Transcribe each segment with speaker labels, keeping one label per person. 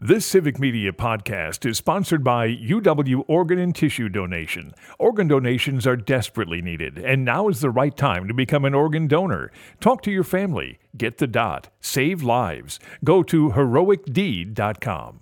Speaker 1: This Civic Media podcast is sponsored by UW Organ and Tissue Donation. Organ donations are desperately needed, and now is the right time to become an organ donor. Talk to your family. Get the dot. Save lives. Go to heroicdeed.com.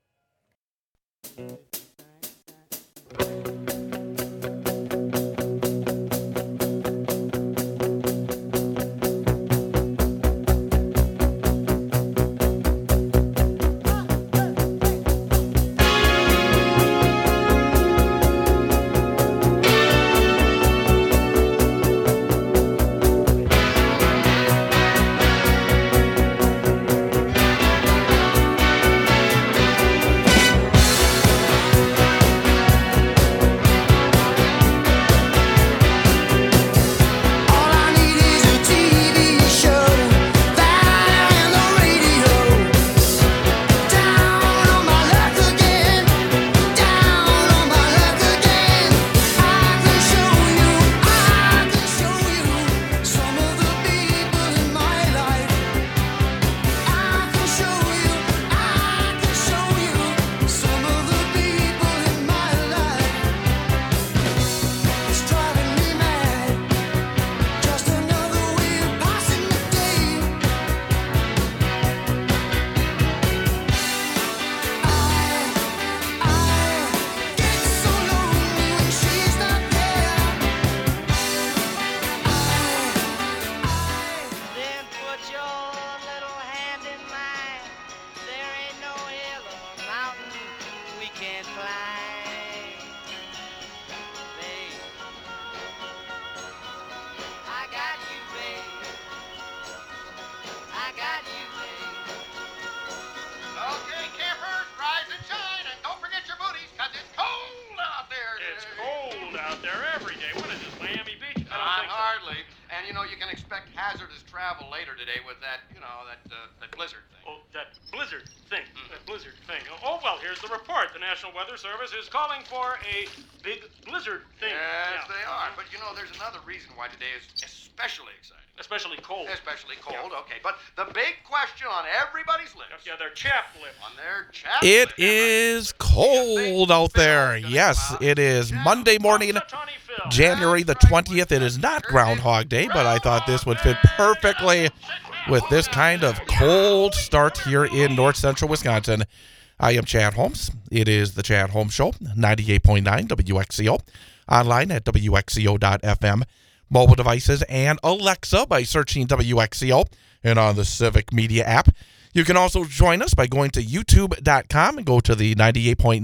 Speaker 2: Service is calling for a big blizzard thing.
Speaker 3: Yes, they are. But you know, there's another reason why today is especially exciting.
Speaker 2: Especially cold.
Speaker 3: Especially cold, yeah. Okay. But the big question on everybody's lips.
Speaker 2: Yeah, their chapped lip.
Speaker 3: On their chapped
Speaker 4: It
Speaker 3: lip.
Speaker 4: is cold out there. Yes, it is Monday morning, January the 20th. It is not Groundhog Day, but I thought this would fit perfectly with this kind of cold start here in north central Wisconsin. I am Chad Holmes. It is the Chad Holmes Show, 98.9 WXCO, online at WXCO.FM, mobile devices, and Alexa by searching WXCO, and on the Civic Media app. You can also join us by going to YouTube.com and go to the 98.9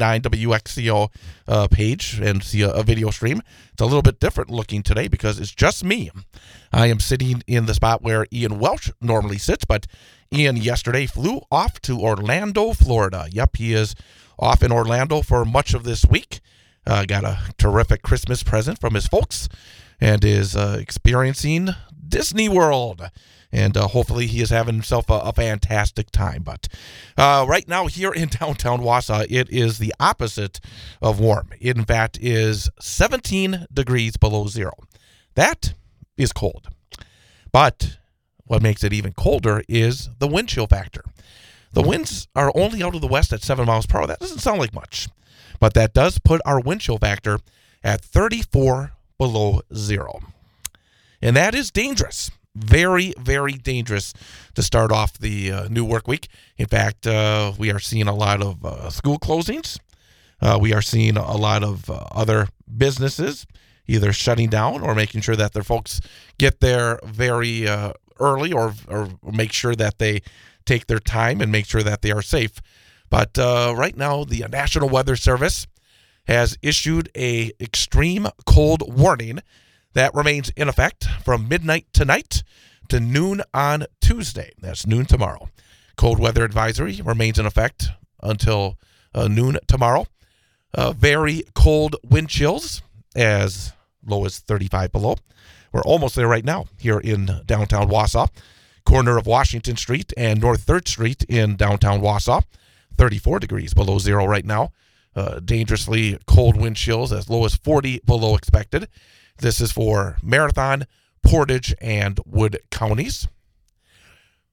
Speaker 4: WXCO page and see a video stream. It's a little bit different looking today because it's just me. I am sitting in the spot where Ian Welch normally sits, but Ian yesterday flew off to Orlando, Florida. Yep, he is off in Orlando for much of this week. Got a terrific Christmas present from his folks and is experiencing Disney World. And hopefully he is having himself a fantastic time. But right now here in downtown Wausau, it is the opposite of warm. It, in fact, is 17 degrees below zero. That is cold. But what makes it even colder is the wind chill factor. The winds are only out of the west at 7 miles per hour. That doesn't sound like much. But that does put our wind chill factor at 34 below zero. And that is dangerous. Very, very dangerous to start off the new work week. In fact, we are seeing a lot of school closings. We are seeing a lot of other businesses either shutting down or making sure that their folks get there very early or make sure that they take their time and make sure that they are safe. But right now, the National Weather Service has issued a extreme cold warning that remains in effect from midnight tonight to noon on Tuesday. That's noon tomorrow. Cold weather advisory remains in effect until noon tomorrow. Very cold wind chills as low as 35 below. We're almost there right now here in downtown Wausau. Corner of Washington Street and North 3rd Street in downtown Wausau. 34 degrees below zero right now. Dangerously cold wind chills as low as 40 below expected. This is for Marathon, Portage, and Wood counties.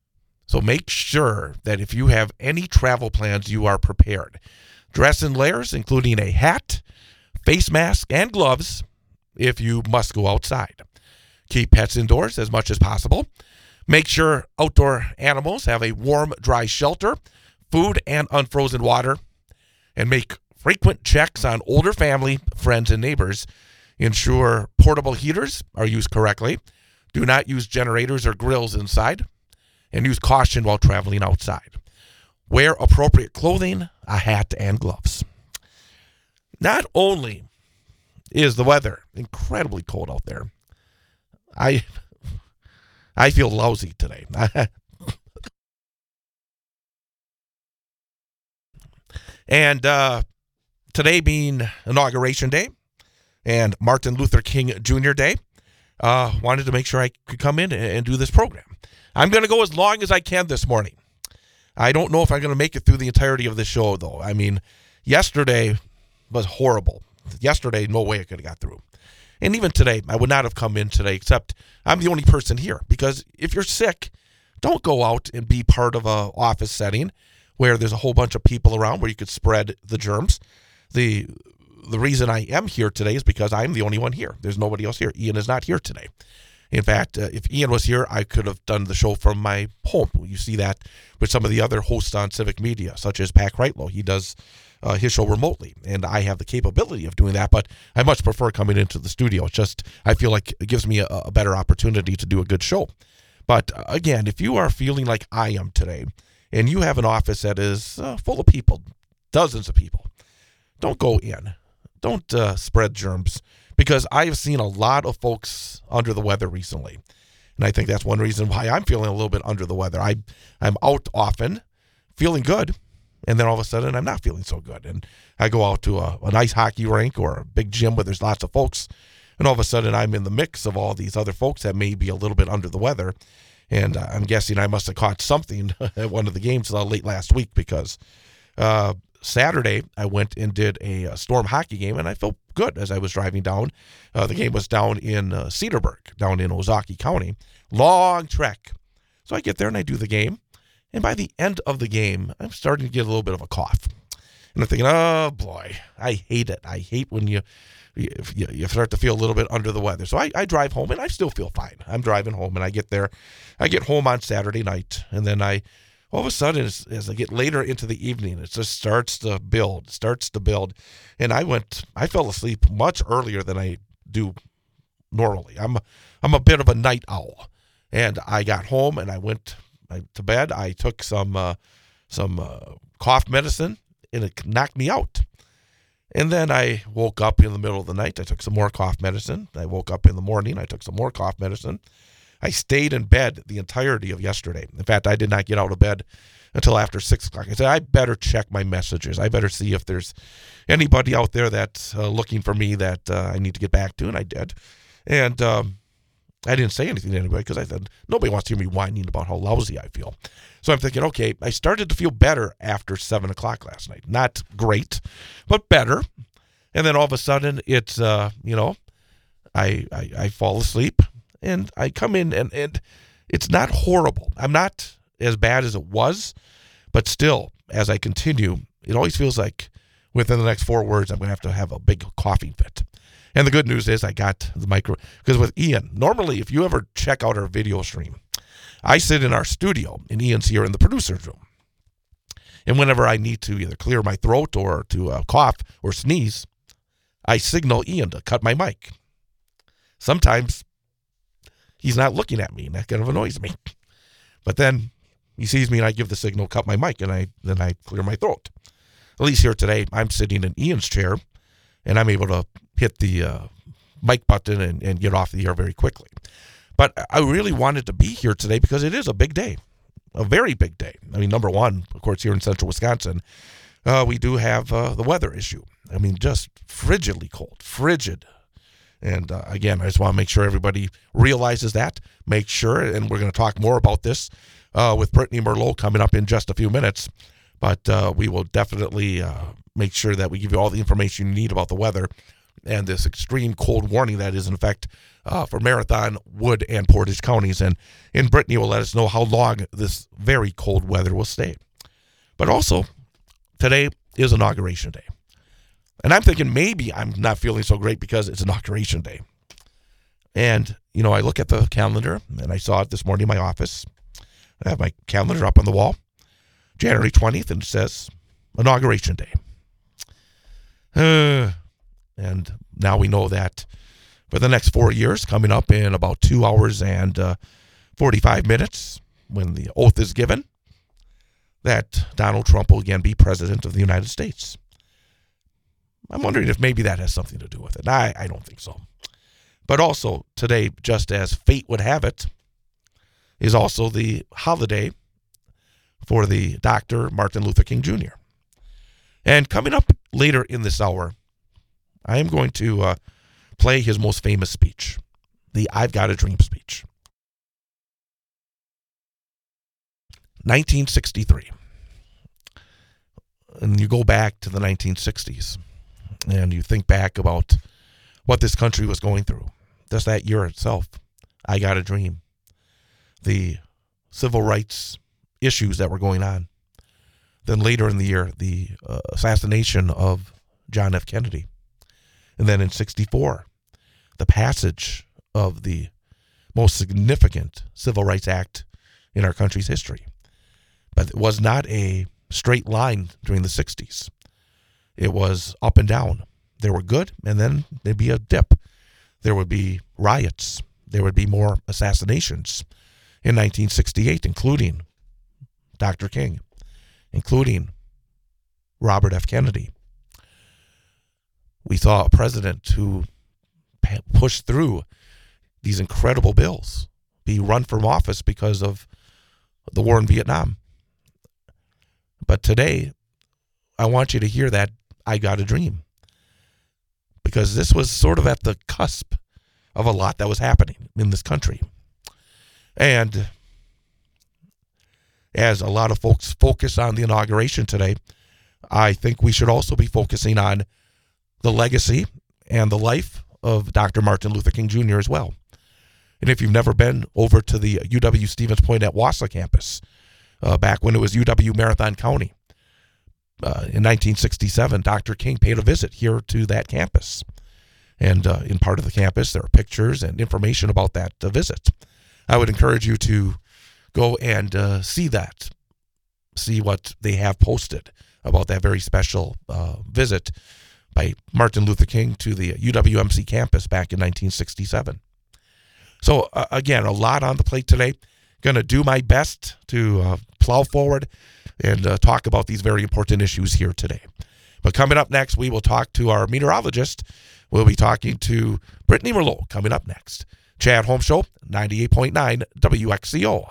Speaker 4: So make sure that if you have any travel plans, you are prepared. Dress in layers, including a hat, face mask, and gloves if you must go outside. Keep pets indoors as much as possible. Make sure outdoor animals have a warm, dry shelter, food, and unfrozen water. And make frequent checks on older family, friends, and neighbors. Ensure portable heaters are used correctly. Do not use generators or grills inside. And use caution while traveling outside. Wear appropriate clothing, a hat, and gloves. Not only is the weather incredibly cold out there, I feel lousy today. And today being Inauguration Day and Martin Luther King Jr. Day, wanted to make sure I could come in and do this program. I'm going to go as long as I can this morning. I don't know if I'm going to make it through the entirety of the show, though. I mean, yesterday was horrible. Yesterday, no way I could have got through. And even today, I would not have come in today, except I'm the only person here. Because if you're sick, don't go out and be part of an office setting where there's a whole bunch of people around where you could spread the germs. The reason I am here today is because I'm the only one here. There's nobody else here. Ian is not here today. In fact, if Ian was here, I could have done the show from my home. You see that with some of the other hosts on civic media, such as Pat Kreitlow. He does his show remotely, and I have the capability of doing that, but I much prefer coming into the studio. It's just, I feel like it gives me a better opportunity to do a good show. But again, if you are feeling like I am today, and you have an office that is full of people, dozens of people, don't go in. Don't spread germs, because I have seen a lot of folks under the weather recently. And I think that's one reason why I'm feeling a little bit under the weather. I'm out often, feeling good, and then all of a sudden I'm not feeling so good. And I go out to a nice hockey rink or a big gym where there's lots of folks, and all of a sudden I'm in the mix of all these other folks that may be a little bit under the weather. And I'm guessing I must have caught something at one of the games late last week, because Saturday, I went and did a storm hockey game, and I felt good as I was driving down. The game was down in Cedarburg, down in Ozaukee County. Long trek. So I get there and I do the game. And by the end of the game, I'm starting to get a little bit of a cough. And I'm thinking, oh, boy, I hate it. I hate when you start to feel a little bit under the weather. So I drive home, and I still feel fine. I'm driving home, and I get there. I get home on Saturday night, and then all of a sudden, as I get later into the evening, it just starts to build. And I fell asleep much earlier than I do normally. I'm a bit of a night owl. And I got home and I went to bed. I took some cough medicine, and it knocked me out. And then I woke up in the middle of the night. I took some more cough medicine. I woke up in the morning. I took some more cough medicine. I stayed in bed the entirety of yesterday. In fact, I did not get out of bed until after 6 o'clock. I said, I better check my messages. I better see if there's anybody out there that's looking for me that I need to get back to, and I did. And I didn't say anything to anybody because I said, nobody wants to hear me whining about how lousy I feel. So I'm thinking, okay, I started to feel better after 7 o'clock last night. Not great, but better. And then all of a sudden, it's, I fall asleep. And I come in, and it's not horrible. I'm not as bad as it was, but still, as I continue, it always feels like within the next 4 words, I'm going to have a big coughing fit. And the good news is I got the micro, because with Ian, normally if you ever check out our video stream, I sit in our studio, and Ian's here in the producer's room. And whenever I need to either clear my throat or to cough or sneeze, I signal Ian to cut my mic. Sometimes he's not looking at me, and that kind of annoys me. But then he sees me, and I give the signal, cut my mic, and then I clear my throat. At least here today, I'm sitting in Ian's chair, and I'm able to hit the mic button and get off the air very quickly. But I really wanted to be here today because it is a big day, a very big day. I mean, number one, of course, here in central Wisconsin, we do have the weather issue. I mean, just frigidly cold, frigid. And again, I just want to make sure everybody realizes that. Make sure, and we're going to talk more about this with Brittany Merlot coming up in just a few minutes. But we will definitely make sure that we give you all the information you need about the weather and this extreme cold warning that is in effect for Marathon, Wood, and Portage counties. And Brittany will let us know how long this very cold weather will stay. But also, today is Inauguration Day. And I'm thinking maybe I'm not feeling so great because it's Inauguration Day. And, I look at the calendar, and I saw it this morning in my office. I have my calendar up on the wall, January 20th, and it says Inauguration Day. And now we know that for the next 4 years, coming up in about 2 hours and 45 minutes, when the oath is given, that Donald Trump will again be president of the United States. I'm wondering if maybe that has something to do with it. I don't think so. But also today, just as fate would have it, is also the holiday for the Dr. Martin Luther King Jr. And coming up later in this hour, I am going to play his most famous speech, the I've Got a Dream speech. 1963. And you go back to the 1960s, and you think back about what this country was going through. Just that year itself, I Got a Dream. The civil rights issues that were going on. Then later in the year, the assassination of John F. Kennedy. And then in 64, the passage of the most significant Civil Rights Act in our country's history. But it was not a straight line during the 60s. It was up and down. There were good, and then there'd be a dip. There would be riots. There would be more assassinations in 1968, including Dr. King, including Robert F. Kennedy. We saw a president who pushed through these incredible bills be run from office because of the war in Vietnam. But today, I want you to hear that I Got a Dream, because this was sort of at the cusp of a lot that was happening in this country. And as a lot of folks focus on the inauguration today, I think we should also be focusing on the legacy and the life of Dr. Martin Luther King Jr. as well. And if you've never been over to the UW Stevens Point at Wausau campus, back when it was UW Marathon County, in 1967, Dr. King paid a visit here to that campus. And in part of the campus, there are pictures and information about that visit. I would encourage you to go and see that, see what they have posted about that very special visit by Martin Luther King to the UWMC campus back in 1967. So again, a lot on the plate today. Going to do my best to plow forward and talk about these very important issues here today. But coming up next, we will talk to our meteorologist. We'll be talking to Brittany Merlot coming up next. Chad Holmes Show, 98.9 WXCO.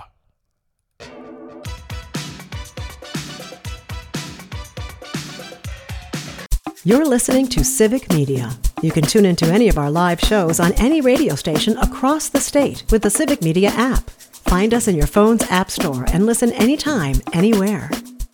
Speaker 5: You're listening to Civic Media. You can tune into any of our live shows on any radio station across the state with the Civic Media app. Find us in your phone's app store and listen anytime, anywhere.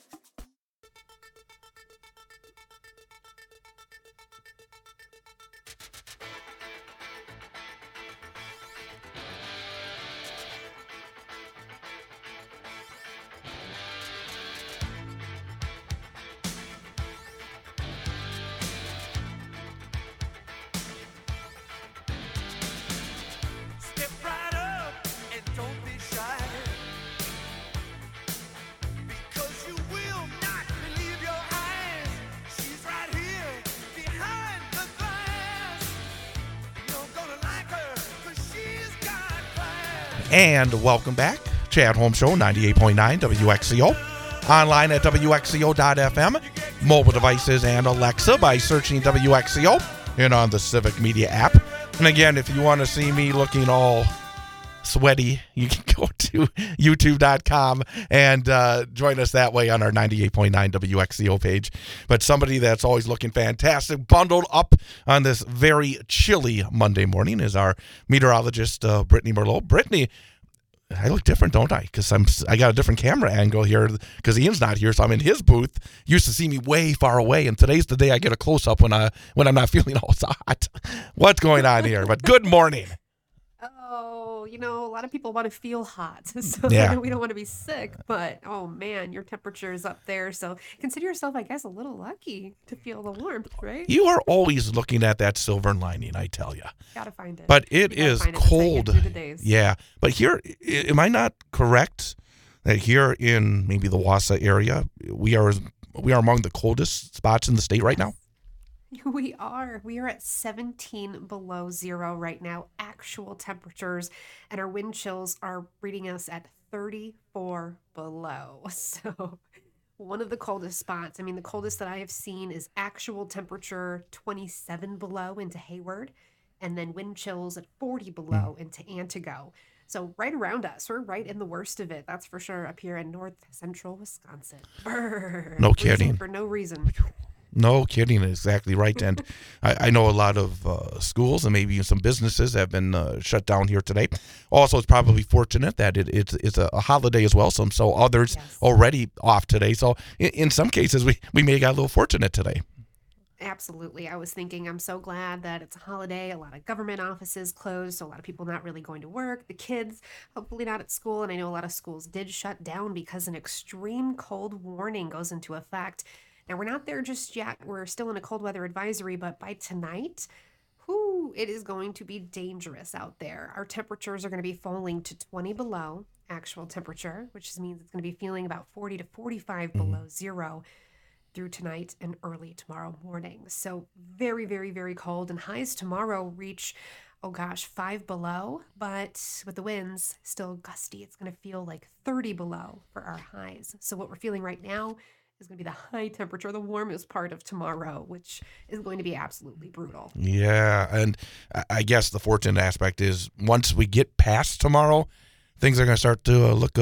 Speaker 4: And welcome back. Chad Holmes Show, 98.9 WXCO. Online at WXCO.FM. Mobile devices and Alexa by searching WXCO. And on the Civic Media app. And again, if you want to see me looking all sweaty, you can go to YouTube.com and join us that way on our 98.9 WXCO page. But somebody that's always looking fantastic, bundled up on this very chilly Monday morning, is our meteorologist, Brittany Merlot. Brittany, I look different, don't I? Because I got a different camera angle here because Ian's not here, so I'm in his booth. You used to see me way far away, and today's the day I get a close up when I'm not feeling all hot. What's going on here? But good morning.
Speaker 6: Oh, a lot of people want to feel hot, so
Speaker 4: Yeah.
Speaker 6: we don't want to be sick. But oh man, your temperature is up there, so consider yourself, I guess, a little lucky to feel the warmth, right?
Speaker 4: You are always looking at that silver lining, I tell you.
Speaker 6: Gotta find it.
Speaker 4: But it
Speaker 6: You gotta
Speaker 4: is
Speaker 6: find it. That's how you get
Speaker 4: cold.
Speaker 6: through the days.
Speaker 4: Yeah. But here, am I not correct that here in maybe the Wausau area, we are among the coldest spots in the state right now?
Speaker 6: We are. We are at 17 below zero right now, actual temperatures, and our wind chills are reading us at 34 below. So, one of the coldest spots. I mean, the coldest that I have seen is actual temperature 27 below into Hayward, and then wind chills at 40 below into Antigo. So, right around us, we're right in the worst of it. That's for sure up here in north central Wisconsin. Brr,
Speaker 4: No
Speaker 6: freezing
Speaker 4: kidding.
Speaker 6: For no reason.
Speaker 4: No kidding, exactly right. And I know a lot of schools and maybe even some businesses have been shut down here today. Also, it's probably fortunate that it's a holiday as well. So others
Speaker 6: Yes.
Speaker 4: already off today. So in some cases, we may have got a little fortunate today.
Speaker 6: Absolutely. I was thinking, I'm so glad that it's a holiday. A lot of government offices closed, so a lot of people not really going to work. The kids, hopefully not at school. And I know a lot of schools did shut down because an extreme cold warning goes into effect. Now, we're not there just yet. We're still in a cold weather advisory, but by tonight, it is going to be dangerous out there. Our temperatures are going to be falling to 20 below actual temperature, which means it's going to be feeling about 40 to 45 below zero through tonight and early tomorrow morning. So very, very, very cold. And highs tomorrow reach, 5 below. But with the winds still gusty, it's going to feel like 30 below for our highs. So what we're feeling right now is going to be the high temperature, the warmest part of tomorrow, which is going to be absolutely brutal.
Speaker 4: Yeah, and I guess the fortunate aspect is once we get past tomorrow, things are going to start to look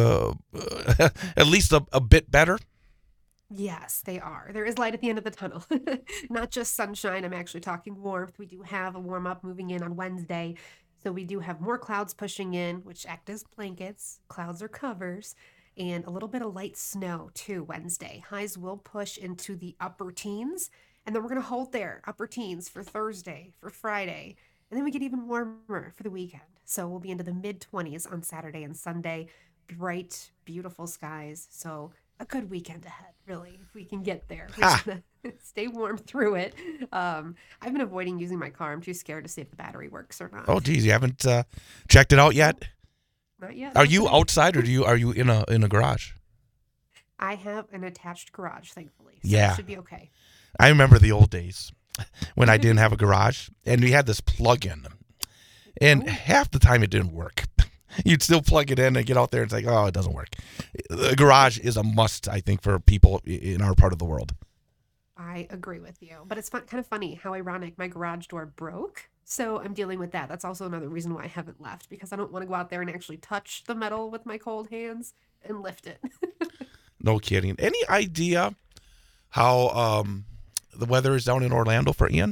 Speaker 4: at least a bit better.
Speaker 6: Yes, they are. There is light at the end of the tunnel. Not just sunshine. I'm actually talking warmth. We do have a warm up moving in on Wednesday. So we do have more clouds pushing in, which act as blankets. Clouds are covers. And a little bit of light snow too Wednesday. Highs will push into the upper teens. And then we're going to hold there, upper teens for Thursday, for Friday. And then we get even warmer for the weekend. So we'll be into the mid-20s on Saturday and Sunday. Bright, beautiful skies. So a good weekend ahead, really, if we can get there. We're just gonna stay warm through it. I've been avoiding using my car. I'm too scared to see if the battery works or not.
Speaker 4: Oh, geez, you haven't checked it out yet?
Speaker 6: Not yet.
Speaker 4: Are you outside or are you in a garage?
Speaker 6: I have an attached garage, thankfully. So
Speaker 4: Yeah.
Speaker 6: it should be okay.
Speaker 4: I remember the old days when I didn't have a garage and we had this plug-in. And half the time it didn't work. You'd still plug it in and get out there and it's like, oh, it doesn't work. The garage is a must, I think, for people in our part of the world.
Speaker 6: I agree with you. But it's kind of funny how ironic my garage door broke. So I'm dealing with that. That's also another reason why I haven't left, because I don't want to go out there and actually touch the metal with my cold hands and lift it.
Speaker 4: No kidding. Any idea how the weather is down in Orlando for Ian?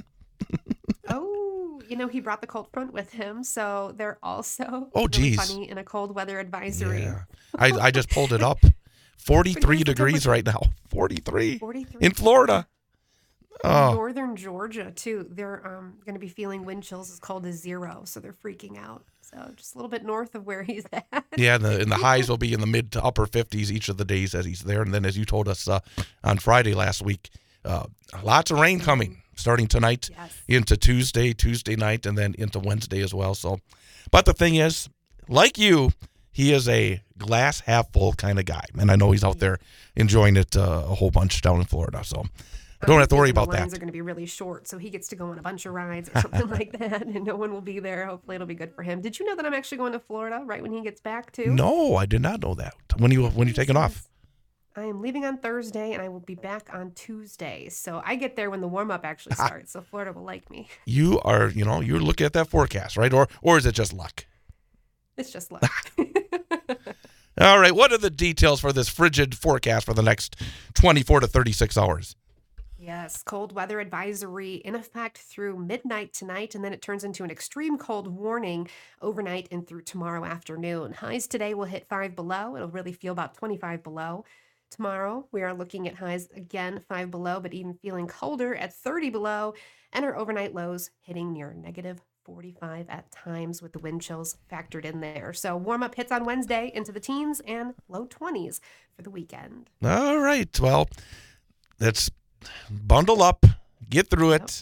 Speaker 6: He brought the cold front with him, so they're also
Speaker 4: Oh,
Speaker 6: really
Speaker 4: geez.
Speaker 6: funny in a cold weather advisory.
Speaker 4: Yeah. I just pulled it up. 43 degrees right now. 43
Speaker 6: 43
Speaker 4: in Florida. Oh,
Speaker 6: Northern Georgia too. They're going to be feeling wind chills as cold as 0, so they're freaking out. So just a little bit north of where he's at.
Speaker 4: yeah, and the highs will be in the mid to upper 50s each of the days as he's there. And then as you told us on Friday last week, lots of rain coming starting tonight
Speaker 6: Yes.
Speaker 4: into Tuesday night, and then into Wednesday as well. So, but the thing is, like you, he is a glass half full kind of guy. And I know he's out there enjoying it a whole bunch down in Florida. So don't have to worry about
Speaker 6: The lines
Speaker 4: that.
Speaker 6: are going to be really short, so he gets to go on a bunch of rides or something like that, and no one will be there. Hopefully, it'll be good for him. Did you know that I'm actually going to Florida right when he gets back too?
Speaker 4: No, I did not know that. When you taking off?
Speaker 6: I am leaving on Thursday, and I will be back on Tuesday. So I get there when the warm up actually starts. So Florida will like me.
Speaker 4: You are, you're looking at that forecast, right? Or is it just luck?
Speaker 6: It's just luck.
Speaker 4: All right. What are the details for this frigid forecast for the next 24 to 36 hours?
Speaker 6: Yes, cold weather advisory in effect through midnight tonight, and then it turns into an extreme cold warning overnight and through tomorrow afternoon. Highs today will hit 5 below. It'll really feel about 25 below. Tomorrow, we are looking at highs again 5 below, but even feeling colder at 30 below, and our overnight lows hitting near negative 45 at times with the wind chills factored in there. So warm up hits on Wednesday into the teens and low 20s for the weekend.
Speaker 4: All right. Well, let's bundle up, get through it,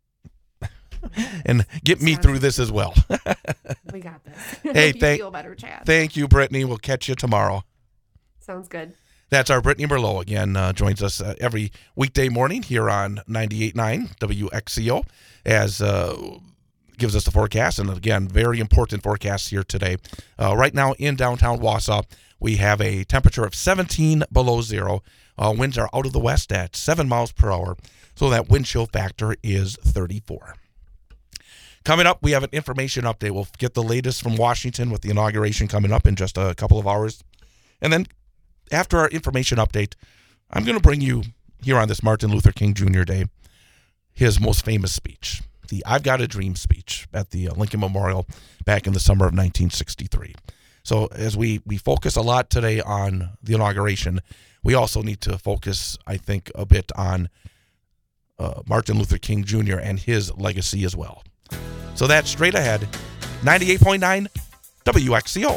Speaker 4: and get me through this as well.
Speaker 6: We got this.
Speaker 4: Hey,
Speaker 6: Hope you feel better, Chad.
Speaker 4: Thank you, Brittany. We'll catch you tomorrow.
Speaker 6: Sounds good.
Speaker 4: That's our Brittany Merlot again, joins us every weekday morning here on 98.9 WXCO as gives us the forecast. And again, very important forecast here today. Right now in downtown Wausau, we have a temperature of 17 below zero. Winds are out of the west at 7 miles per hour. So that wind chill factor is 34. Coming up, we have an information update. We'll get the latest from Washington with the inauguration coming up in just a couple of hours. And then after our information update, I'm going to bring you here on this Martin Luther King Jr. Day, his most famous speech, the I've Got a Dream speech at the Lincoln Memorial back in the summer of 1963. So as we focus a lot today on the inauguration, we also need to focus, I think, a bit on Martin Luther King Jr. and his legacy as well. So that's straight ahead, 98.9 WXCO.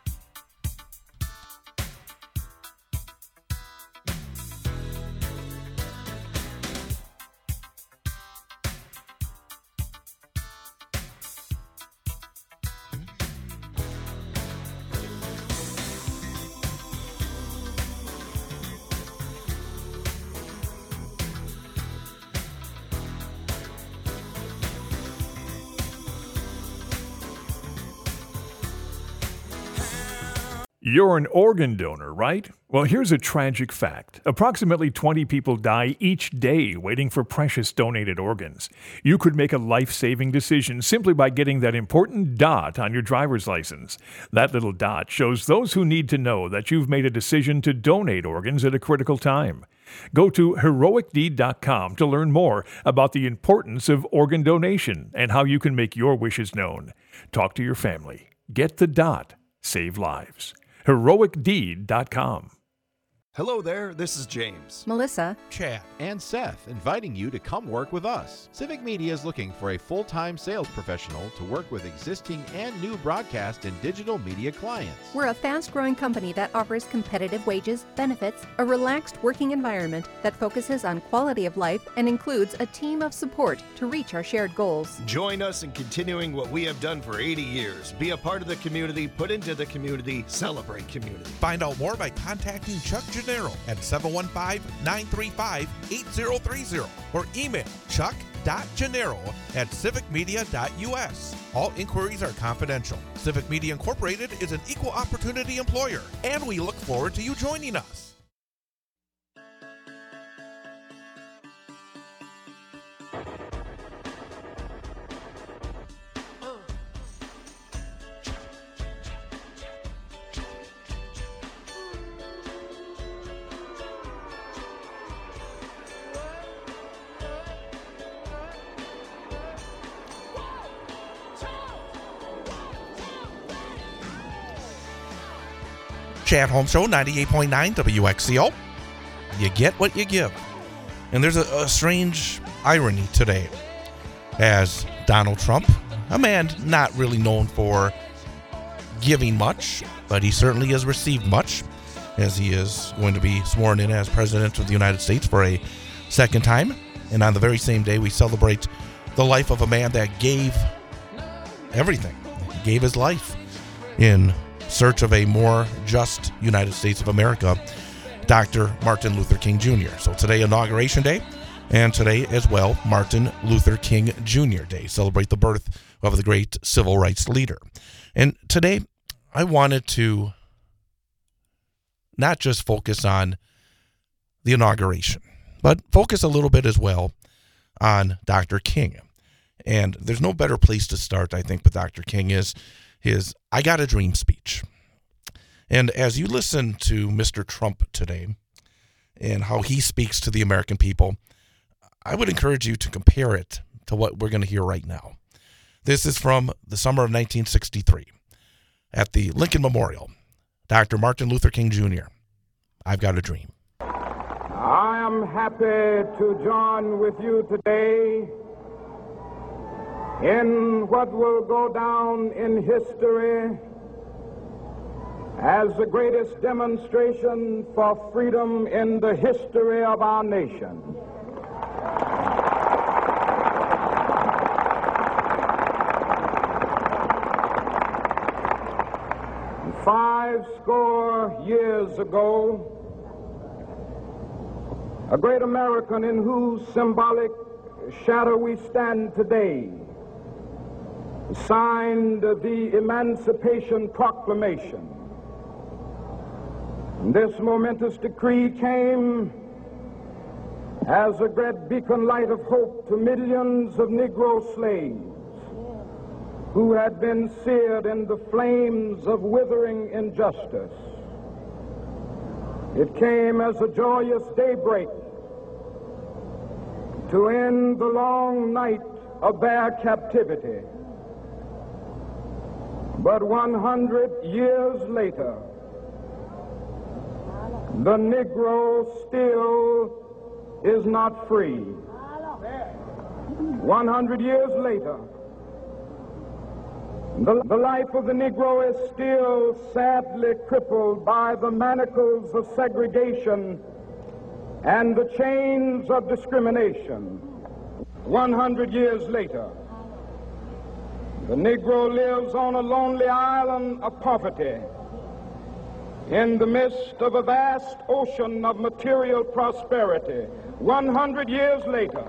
Speaker 1: You're an organ donor, right? Well, here's a tragic fact. Approximately 20 people die each day waiting for precious donated organs. You could make a life-saving decision simply by getting that important dot on your driver's license. That little dot shows those who need to know that you've made a decision to donate organs at a critical time. Go to heroicdeed.com to learn more about the importance of organ donation and how you can make your wishes known. Talk to your family. Get the dot. Save lives. heroicdeed.com.
Speaker 7: Hello there, this is James,
Speaker 8: Melissa,
Speaker 4: Chad,
Speaker 9: and Seth, inviting you to come work with us. Civic Media is looking for a full-time sales professional to work with existing and new broadcast and digital media clients.
Speaker 8: we're a fast-growing company that offers competitive wages, benefits, a relaxed working environment that focuses on quality of life and includes a team of support to reach our shared goals.
Speaker 7: Join us in continuing what we have done for 80 years. Be a part of the community, put into the community, celebrate community.
Speaker 4: Find out more by contacting Chuck Gennaro at 715-935-8030 or email chuck.gennaro@civicmedia.us. All inquiries are confidential. Civic Media Incorporated is an equal opportunity employer, and we look forward to you joining us. Chad Holmes Show, 98.9 WXCO. You get what you give. And there's a strange irony today as Donald Trump, a man not really known for giving much, but he certainly has received much, as he is going to be sworn in as President of the United States for a second time. And on the very same day, we celebrate the life of a man that gave everything. He gave his life in search of a more just United States of America, Dr. Martin Luther King Jr. So today, Inauguration Day, and today as well, Martin Luther King Jr. Day. Celebrate the birth of the great civil rights leader. And today, I wanted to not just focus on the inauguration, but focus a little bit as well on Dr. King. And there's no better place to start, I think, with Dr. King is his I Got a Dream speech. And as you listen to Mr. Trump today and how he speaks to the American people, I would encourage you to compare it to what we're going to hear right now. This is from the summer of 1963 at the Lincoln Memorial. Dr. Martin Luther King Jr., I've Got a Dream.
Speaker 10: I am happy to join with you today in what will go down in history as the greatest demonstration for freedom in the history of our nation. Five score years ago, a great American in whose symbolic shadow we stand today signed the Emancipation Proclamation. This momentous decree came as a great beacon light of hope to millions of Negro slaves who had been seared in the flames of withering injustice. It came as a joyous daybreak to end the long night of their captivity. But 100 years later, the Negro still is not free. 100 years later, the life of the Negro is still sadly crippled by the manacles of segregation and the chains of discrimination. 100 years later, the Negro lives on a lonely island of poverty in the midst of a vast ocean of material prosperity. 100 years later,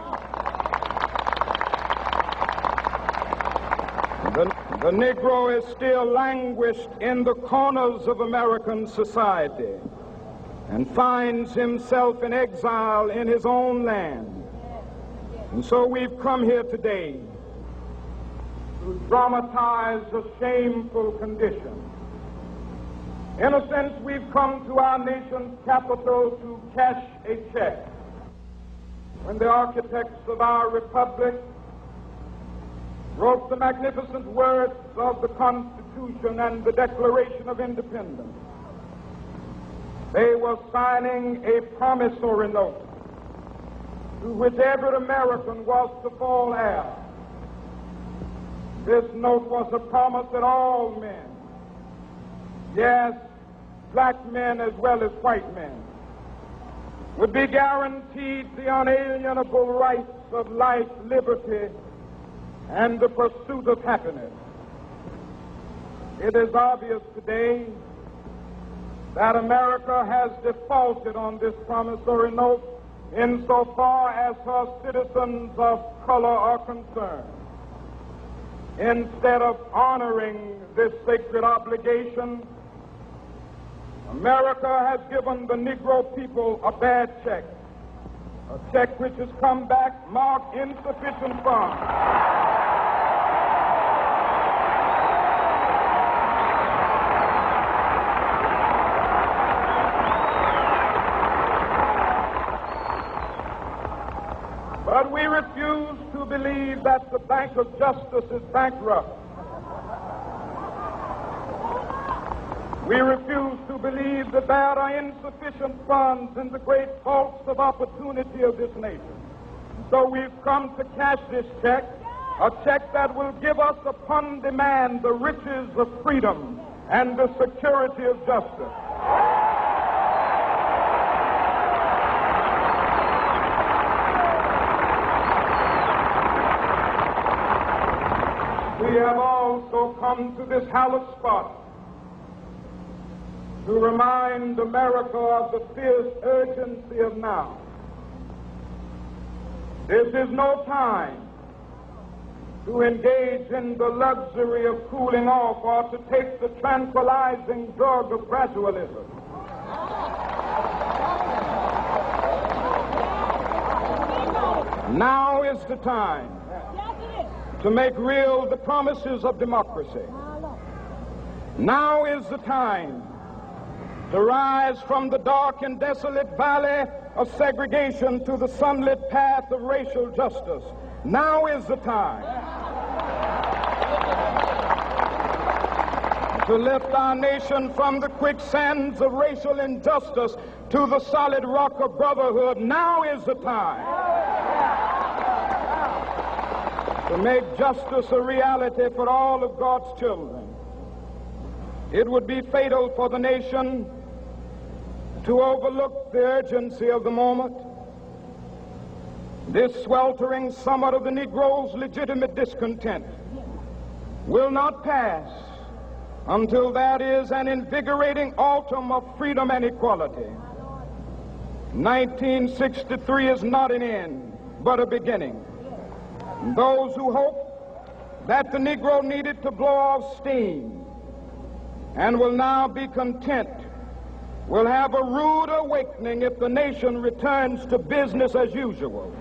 Speaker 10: the Negro is still languished in the corners of American society and finds himself in exile in his own land. And so we've come here today to dramatize a shameful condition. In a sense, we've come to our nation's capital to cash a check. When the architects of our republic wrote the magnificent words of the Constitution and the Declaration of Independence, they were signing a promissory note to which every American was to fall heir. This note was a promise that all men, yes, black men as well as white men, would be guaranteed the unalienable rights of life, liberty, and the pursuit of happiness. It is obvious today that America has defaulted on this promissory note insofar as her citizens of color are concerned. Instead of honoring this sacred obligation, America has given the Negro people a bad check, a check which has come back marked insufficient funds. But we refuse to believe that the Bank of Justice is bankrupt. We refuse to believe that there are insufficient funds in the great vaults of opportunity of this nation. So we've come to cash this check, a check that will give us upon demand the riches of freedom and the security of justice. We have also come to this hallowed spot to remind America of the fierce urgency of now. This is no time to engage in the luxury of cooling off or to take the tranquilizing drug of gradualism. Now is the time to make real the promises of democracy. Now is the time to rise from the dark and desolate valley of segregation to the sunlit path of racial justice. Now is the time to lift our nation from the quicksands of racial injustice to the solid rock of brotherhood. Now is the time to make justice a reality for all of God's children. It would be fatal for the nation to overlook the urgency of the moment. This sweltering summit of the Negro's legitimate discontent will not pass until that is an invigorating autumn of freedom and equality. 1963 is not an end, but a beginning. Those who hope that the Negro needed to blow off steam and will now be content will have a rude awakening if the nation returns to business as usual.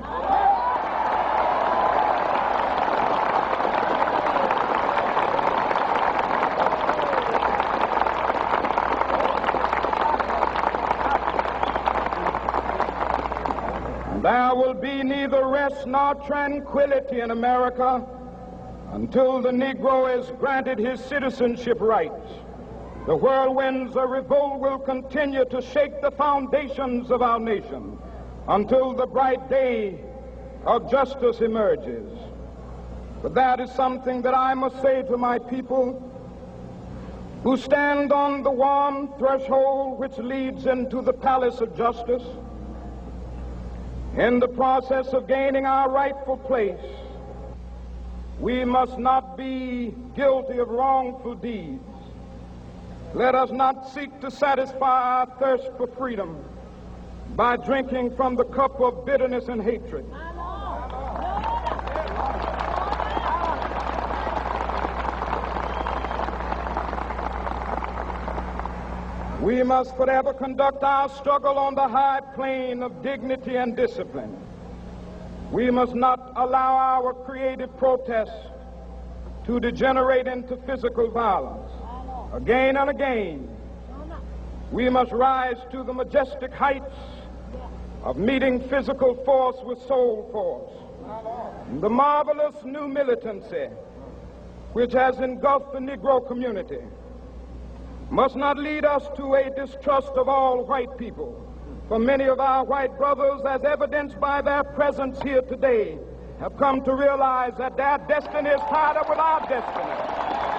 Speaker 10: There will be neither rest nor tranquility in America until the Negro is granted his citizenship rights. The whirlwinds of revolt will continue to shake the foundations of our nation until the bright day of justice emerges. But that is something that I must say to my people who stand on the warm threshold which leads into the palace of justice. In the process of gaining our rightful place, we must not be guilty of wrongful deeds. Let us not seek to satisfy our thirst for freedom by drinking from the cup of bitterness and hatred. We must forever conduct our struggle on the high plane of dignity and discipline. We must not allow our creative protests to degenerate into physical violence. Again and again, we must rise to the majestic heights of meeting physical force with soul force. The marvelous new militancy which has engulfed the Negro community must not lead us to a distrust of all white people. For many of our white brothers, as evidenced by their presence here today, have come to realize that their destiny is tied up with our destiny.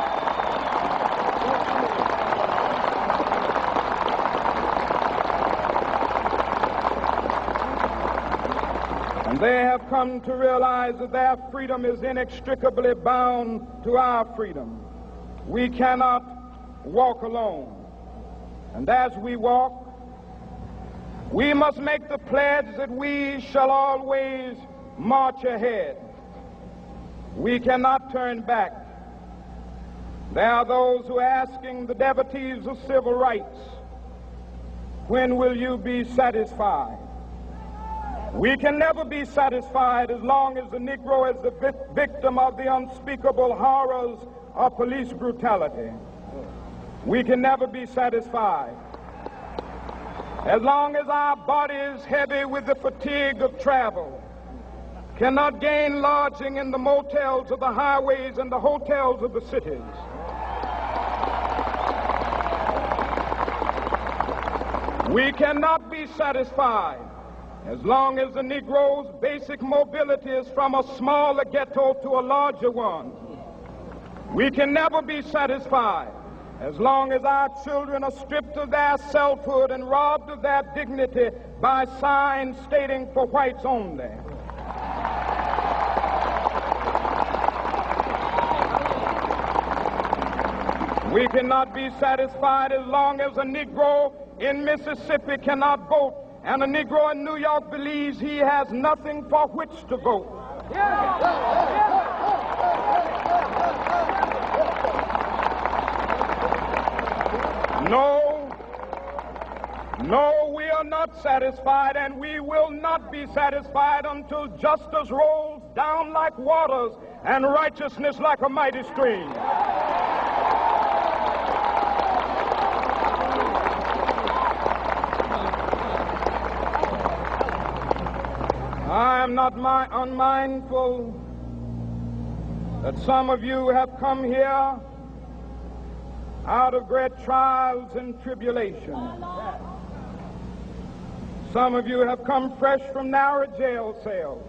Speaker 10: And they have come to realize that their freedom is inextricably bound to our freedom. We cannot walk alone. And as we walk, we must make the pledge that we shall always march ahead. We cannot turn back. There are those who are asking the devotees of civil rights, when will you be satisfied? We can never be satisfied as long as the Negro is the victim of the unspeakable horrors of police brutality. We can never be satisfied as long as our bodies, heavy with the fatigue of travel, cannot gain lodging in the motels of the highways and the hotels of the cities. We cannot be satisfied as long as the Negro's basic mobility is from a smaller ghetto to a larger one. We can never be satisfied as long as our children are stripped of their selfhood and robbed of their dignity by signs stating for whites only. We cannot be satisfied as long as a Negro in Mississippi cannot vote and a Negro in New York believes he has nothing for which to vote. No, we are not satisfied, and we will not be satisfied until justice rolls down like waters and righteousness like a mighty stream. I am not unmindful that some of you have come here out of great trials and tribulation. Some of you have come fresh from narrow jail cells.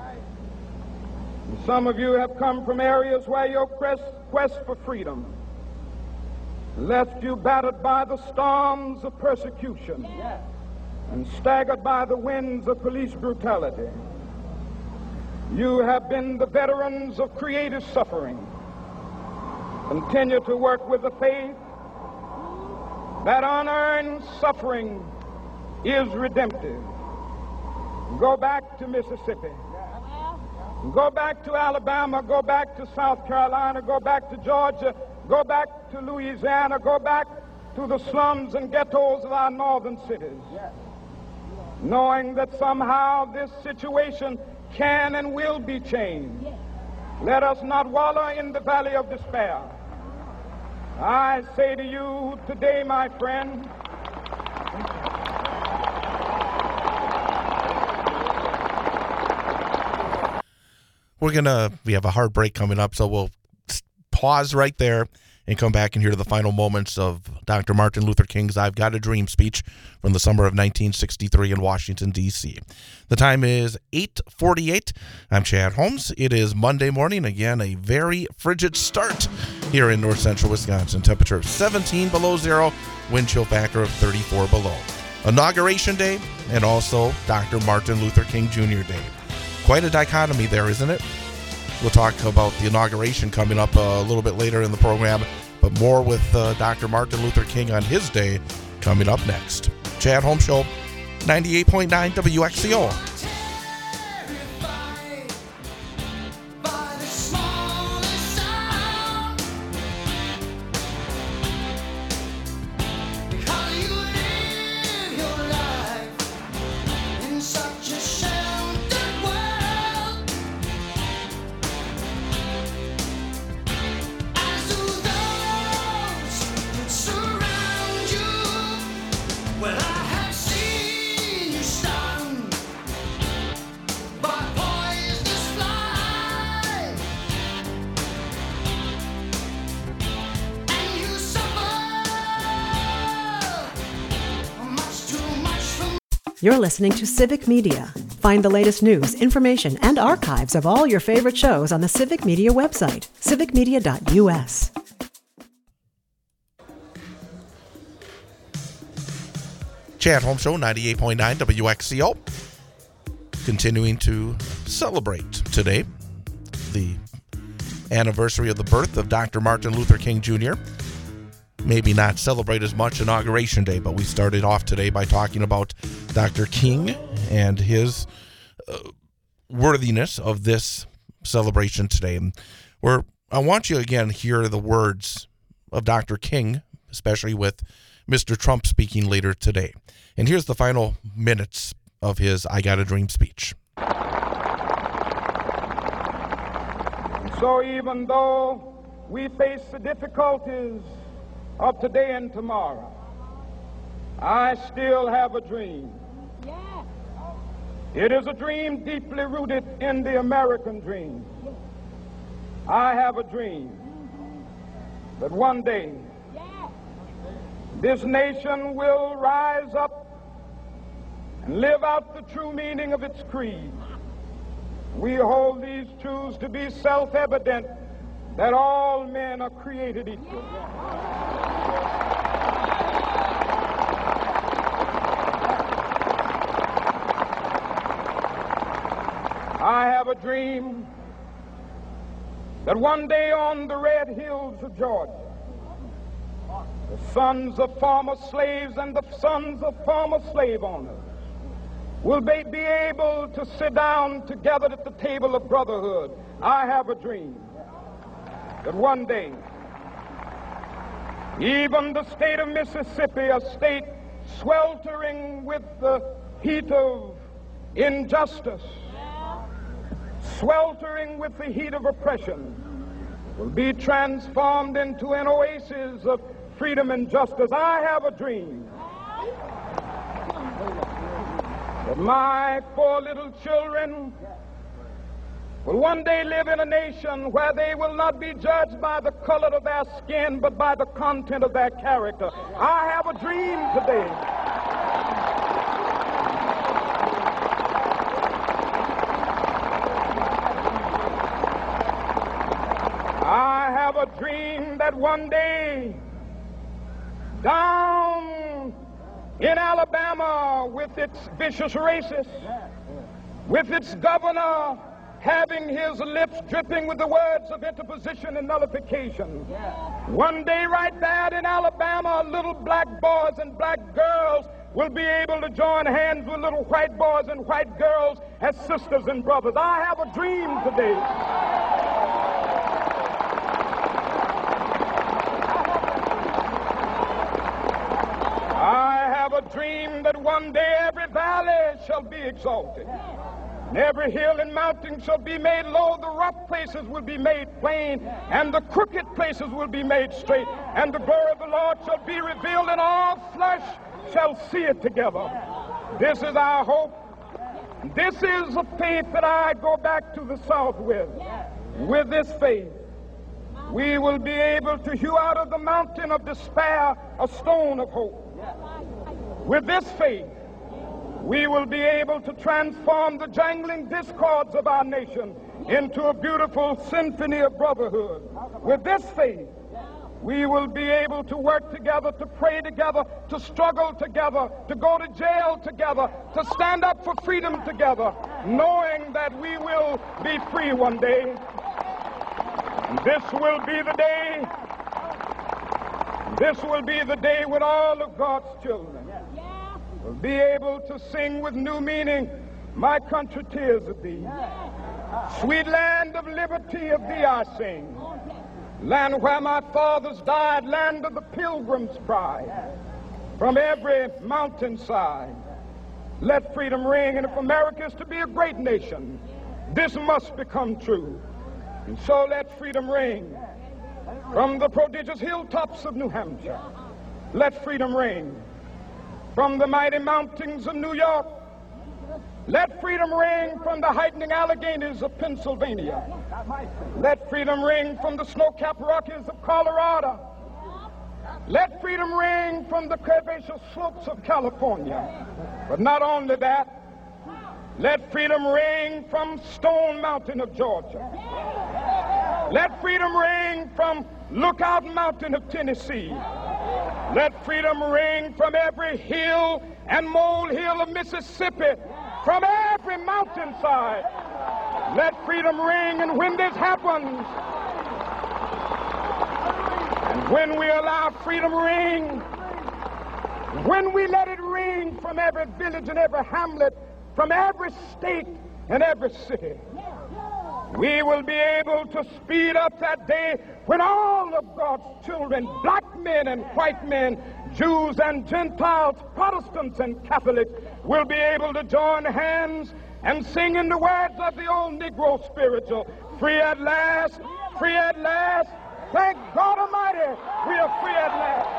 Speaker 10: And some of you have come from areas where your quest for freedom left you battered by the storms of persecution and staggered by the winds of police brutality. You have been the veterans of creative suffering. Continue to work with the faith that unearned suffering is redemptive. Go back to Mississippi. Go back to Alabama. Go back to South Carolina. Go back to Georgia. Go back to Louisiana. Go back to the slums and ghettos of our northern cities. Knowing that somehow this situation can and will be changed. Let us not wallow in the valley of despair. I say to you today, my friend,
Speaker 4: we have a hard break coming up, so we'll pause right there and come back and hear the final moments of Dr. Martin Luther King's I've Got a Dream speech from the summer of 1963 in Washington, D.C. The time is 8:48. I'm Chad Holmes. It is Monday morning. Again, a very frigid start here in north central Wisconsin. Temperature 17 below zero, wind chill factor of 34 below. Inauguration Day and also Dr. Martin Luther King Jr. Day. Quite a dichotomy there, isn't it? We'll talk about the inauguration coming up a little bit later in the program, but more with Dr. Martin Luther King on his day coming up next. Chad Holmes Show, 98.9 WXCO.
Speaker 5: You're listening to Civic Media. Find the latest news, information, and archives of all your favorite shows on the Civic Media website, civicmedia.us.
Speaker 4: Chad Holmes Show, 98.9 WXCO. Continuing to celebrate today the anniversary of the birth of Dr. Martin Luther King Jr. Maybe not celebrate as much Inauguration Day, but we started off today by talking about Dr. King and his worthiness of this celebration today. I want you again hear the words of Dr. King, especially with Mr. Trump speaking later today. And here's the final minutes of his I Got a Dream speech.
Speaker 10: So even though we face the difficulties of today and tomorrow, I still have a dream. It is a dream deeply rooted in the American dream. I have a dream that one day this nation will rise up and live out the true meaning of its creed. We hold these truths to be self-evident, that all men are created equal. I have a dream that one day on the red hills of Georgia, the sons of former slaves and the sons of former slave owners will be able to sit down together at the table of brotherhood. I have a dream that one day, even the state of Mississippi, a state sweltering with the heat of injustice, sweltering with the heat of oppression, will be transformed into an oasis of freedom and justice. I have a dream that my 4 little children will one day live in a nation where they will not be judged by the color of their skin, but by the content of their character. I have a dream today. I have a dream that one day, down in Alabama, with its vicious racists, with its governor having his lips dripping with the words of interposition and nullification, one day right there in Alabama, little black boys and black girls will be able to join hands with little white boys and white girls as sisters and brothers. I have a dream today. I have a dream that one day every valley shall be exalted, and every hill and mountain shall be made low. The rough places will be made plain, and the crooked places will be made straight, and the glory of the Lord shall be revealed, and all flesh shall see it together. This is our hope. This is a faith that I go back to the South with. With this faith, we will be able to hew out of the mountain of despair a stone of hope. With this faith, we will be able to transform the jangling discords of our nation into a beautiful symphony of brotherhood. With this faith, we will be able to work together, to pray together, to struggle together, to go to jail together, to stand up for freedom together, knowing that we will be free one day. This will be the day. This will be the day when all of God's children will be able to sing with new meaning, "My country, 'tis of thee. Sweet land of liberty, of thee I sing. Land where my fathers died, land of the pilgrim's pride. From every mountainside, let freedom ring. And if America is to be a great nation, this must become true. And so let freedom ring. From the prodigious hilltops of New Hampshire, let freedom ring. From the mighty mountains of New York, let freedom ring. From the heightening Alleghenies of Pennsylvania, let freedom ring. From the snow-capped Rockies of Colorado, let freedom ring. From the curvaceous slopes of California. But not only that, let freedom ring from Stone Mountain of Georgia. Let freedom ring from Lookout Mountain of Tennessee. Let freedom ring from every hill and molehill of Mississippi, from every mountainside. Let freedom ring. And when this happens, and when we allow freedom ring, when we let it ring from every village and every hamlet, from every state and every city, we will be able to speed up that day when all of God's children, black men and white men, Jews and Gentiles, Protestants and Catholics, will be able to join hands and sing in the words of the old Negro spiritual, "Free at last, free at last. Thank God Almighty, we are free at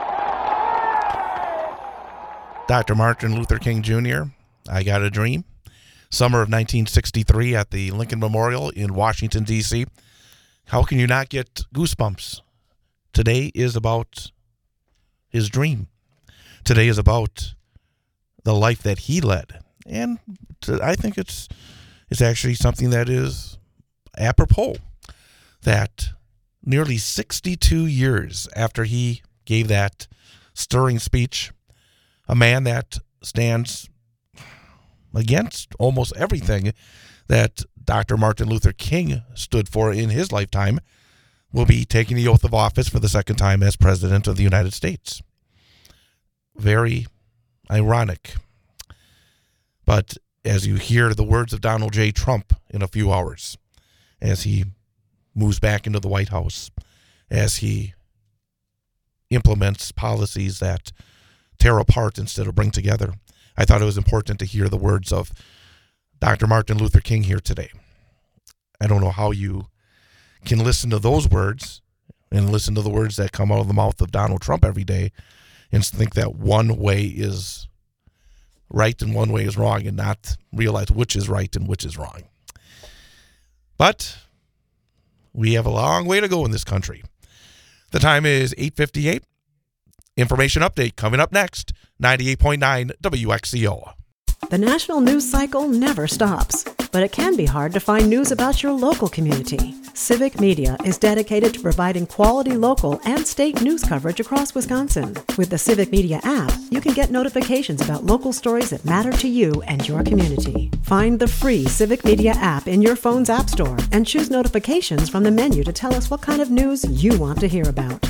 Speaker 10: last."
Speaker 4: Dr. Martin Luther King Jr., I Got a Dream. Summer of 1963 at the Lincoln Memorial in Washington, D.C. How can you not get goosebumps? Today is about his dream. Today is about the life that he led. And I think it's actually something that is apropos that nearly 62 years after he gave that stirring speech, a man that stands against almost everything that Dr. Martin Luther King stood for in his lifetime, will be taking the oath of office for the second time as President of the United States. Very ironic. But as you hear the words of Donald J. Trump in a few hours, as he moves back into the White House, as he implements policies that tear apart instead of bring together, I thought it was important to hear the words of Dr. Martin Luther King here today. I don't know how you can listen to those words and listen to the words that come out of the mouth of Donald Trump every day and think that one way is right and one way is wrong and not realize which is right and which is wrong. But we have a long way to go in this country. The time is 8:58. Information update coming up next, 98.9 WXCO.
Speaker 5: The national news cycle never stops, but it can be hard to find news about your local community. Civic Media is dedicated to providing quality local and state news coverage across Wisconsin. With the Civic Media app, you can get notifications about local stories that matter to you and your community. Find the free Civic Media app in your phone's app store and choose notifications from the menu to tell us what kind of news you want to hear about.